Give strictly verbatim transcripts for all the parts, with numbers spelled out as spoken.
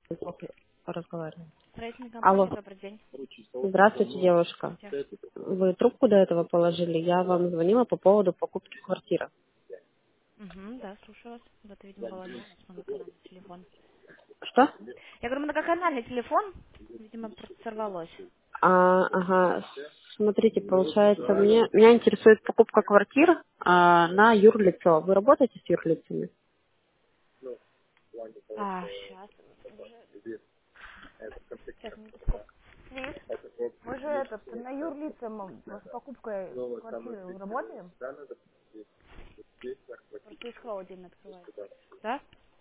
Плохо разговариваю. Строительная Алло. компания, добрый день. Здравствуйте, девушка. Здравствуйте. Вы трубку до этого положили? Я вам звонила по поводу покупки квартиры. Угу, да, слушаю вас. Вот это, видимо, была не у нас многоканальный телефон. Что? Я говорю, многоканальный телефон, видимо, просто сорвалось. А, ага. Смотрите, получается, мне, меня интересует покупка квартир а, на юрлицо. Вы работаете с юрлицами? А, сейчас. Уже... Сейчас, минуточку. Лиз, мы же этот, на юрлицам с покупкой квартиры работаем? Просто искро отдельно открывается. Да?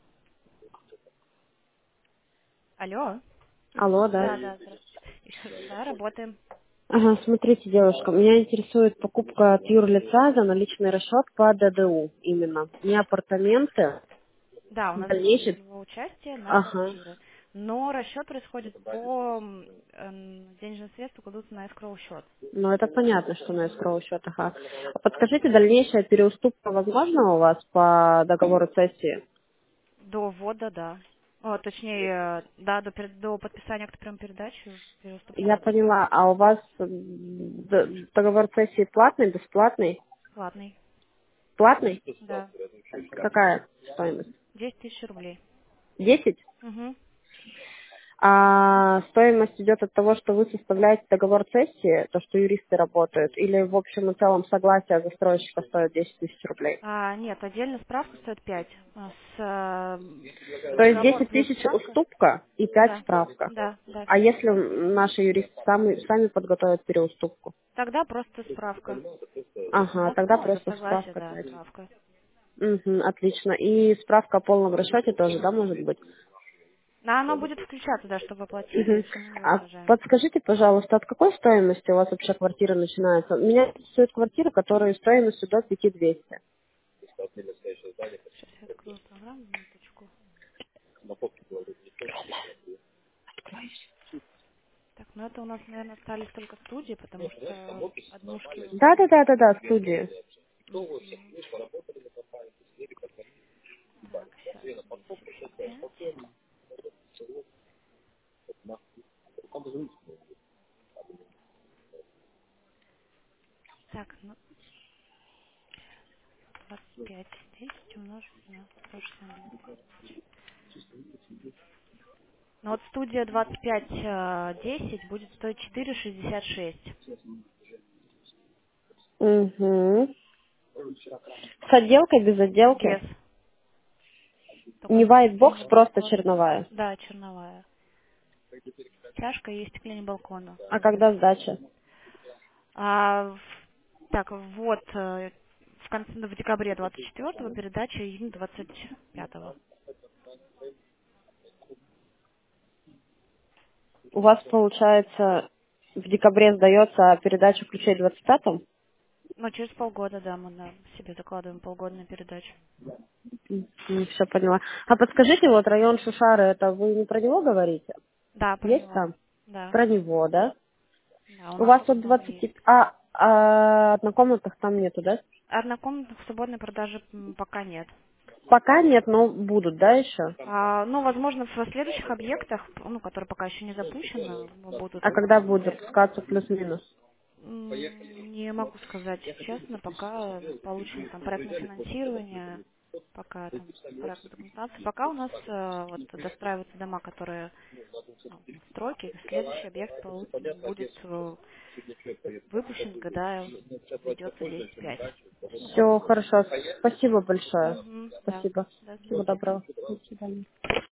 Алло? Алло, Да, да. да, здравствуйте. Еще раз. Да, работаем. Ага, смотрите, девушка, меня интересует покупка от юрлица за наличный расчет по ДДУ именно. Не апартаменты, Да, у нас договор дальнейший. долевого участия на Ага. квартиры. Но расчет происходит по м, эм, денежные средства кладутся на escrow счет. Ну, это понятно, что на escrow счет, ага. А подскажите, дальнейшая переуступка возможна у вас по договору цессии? До ввода, да. О, точнее, э, да, до, пер- до подписания акта прям передачи Я переуступка поняла, а у вас м, д- договор цессии платный, бесплатный? платный. Платный? Да. Какая стоимость? десять тысяч рублей. Десять? Угу. А стоимость идет от того, что вы составляете договор цессии, то, что юристы работают, или в общем и целом согласие застройщика стоит десять тысяч рублей? А, нет, отдельно справка стоит пять. А С э, То есть договор десять плюс тысяч справка? уступка и пять Да. справка. Да, да, А все если верно. наши юристы сами, сами подготовят переуступку? Тогда просто справка. Ага, За, тогда ну, за просто согласие, справка да, пять. справка. Угу, отлично. И справка о полном расчете тоже, да, может быть? А оно будет включаться, да, чтобы оплатили, Мгм. все мы его А выражаем. подскажите, пожалуйста, от какой стоимости у вас вообще квартира начинается? Меня интересуют квартиры, которые стоимостью до пять тысяч двухсот. Сейчас я открою программу, минуточку. Так, ну это у нас, наверное, остались только студии, потому что однушки у Да, нас... да, да, да, да, студии. Мгм. Так, сейчас, десять пять. Так, ну, двадцать пять десять умножить на сто шестьдесят две тысячи. Ну вот студия двадцать пять э, десять будет стоить четыре шестьдесят шесть. Угу. С отделкой, без отделки? Без. Только Не с white box, утеплением просто балкона. черновая. Да, черновая. Стяжка и стекление балкона А внутри. когда сдача? А, в- так, вот, э, в конце, ну, в декабре двадцать четвёртого передача июня двадцать пятого. У вас, получается, в декабре сдается, а передача ключей в двадцать пятом? Ну, через полгода, да, мы на себе закладываем полгода на передачу. Все поняла. А подскажите, вот район Шушары, это вы не про него говорите? Да, про Есть него. там? Да. Про него, да? Да, у У нас вас в вот основном двадцать... есть. А, а однокомнатных там нету, да? Однокомнатных в свободной продаже м, пока нет. Пока нет, но будут, да, еще? А, ну, возможно, в следующих объектах, ну, которые пока еще не запущены, будут. А когда будет запускаться плюс-минус? М, Не могу сказать честно, пока получено там проектное финансирование, пока там проектная документация. Пока у нас э, вот достраиваются дома, которые ну, в стройке. Следующий объект полу- будет э, выпущен, когда ведется десять пять. Все, хорошо. Спасибо большое. Угу, да. Спасибо. Да, Всего спасибо. доброго. До свидания.